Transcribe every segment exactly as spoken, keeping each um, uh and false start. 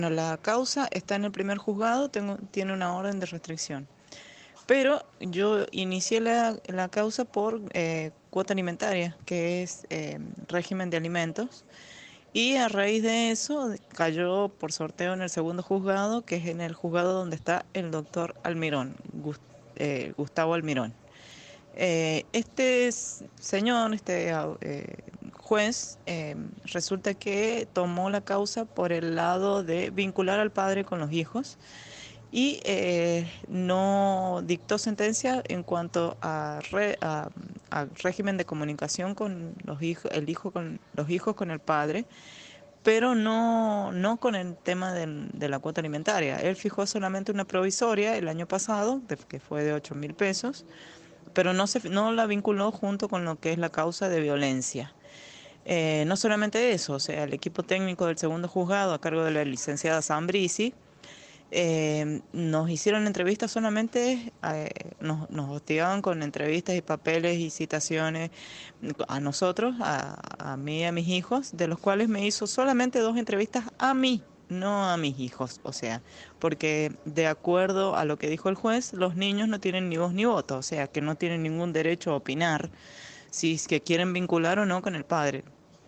Bueno, la causa está en el primer juzgado, tengo, tiene una orden de restricción. Pero yo inicié la, la causa por eh, cuota alimentaria, que es eh, régimen de alimentos. Y a raíz de eso cayó por sorteo en el segundo juzgado, que es en el juzgado donde está el doctor Almirón, Gus- eh, Gustavo Almirón. Eh, este s- señor, este au- eh, juez, eh, resulta que tomó la causa por el lado de vincular al padre con los hijos y eh, no dictó sentencia en cuanto a, re- a- a régimen de comunicación con los hijos, el hijo con los hijos con el padre, pero no, no con el tema del- de la cuota alimentaria. Él fijó solamente una provisoria el año pasado, de- que fue de ocho mil pesos, pero no, se, no la vinculó junto con lo que es la causa de violencia. Eh, no solamente eso, o sea, el equipo técnico del segundo juzgado a cargo de la licenciada Sambrisi eh, nos hicieron entrevistas solamente, eh, nos, nos hostigaban con entrevistas y papeles y citaciones a nosotros, a, a mí y a mis hijos, de los cuales me hizo solamente dos entrevistas a mí, no a mis hijos. O sea, porque de acuerdo a lo que dijo el juez, los niños no tienen ni voz ni voto, o sea, que no tienen ningún derecho a opinar si es que quieren vincular o no con el padre.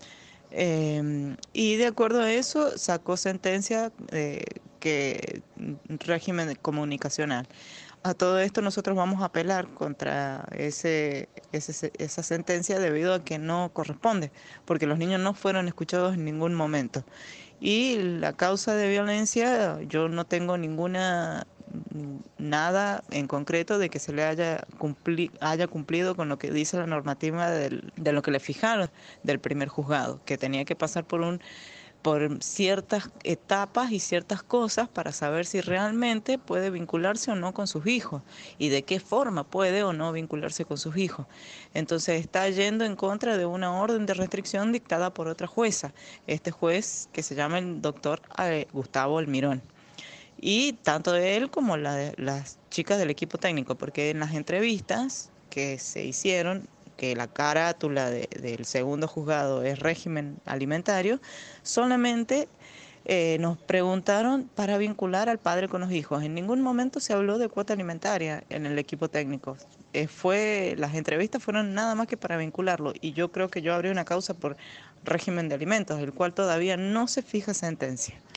Em, y de acuerdo a eso sacó sentencia eh, que mm, régimen comunicacional. A todo esto nosotros vamos a apelar contra ese, ese- esa sentencia debido a que no corresponde, porque los niños no fueron escuchados en ningún momento. Y la causa de violencia, yo no tengo ninguna mm, nada en concreto de que se le haya, cumpli- haya cumplido con lo que dice la normativa del- de lo que le fijaron del primer juzgado, que tenía que pasar por un por ciertas etapas y ciertas cosas para saber si realmente puede vincularse o no con sus hijos y de qué forma puede o no vincularse con sus hijos. Entonces está yendo en contra de una orden de restricción dictada por otra jueza, este juez que se llama el doctor eh, Gustavo Almirón. Y tanto él como la de- las chicas del equipo técnico, porque en las entrevistas que se hicieron, que la carátula de- del segundo juzgado es régimen alimentario, solamente eh, nos preguntaron para vincular al padre con los hijos. En ningún momento se habló de cuota alimentaria en el equipo técnico. Eh, fue, las entrevistas fueron nada más que para vincularlo. Y yo creo que yo abrí una causa por régimen de alimentos, el cual todavía no se fija sentencia.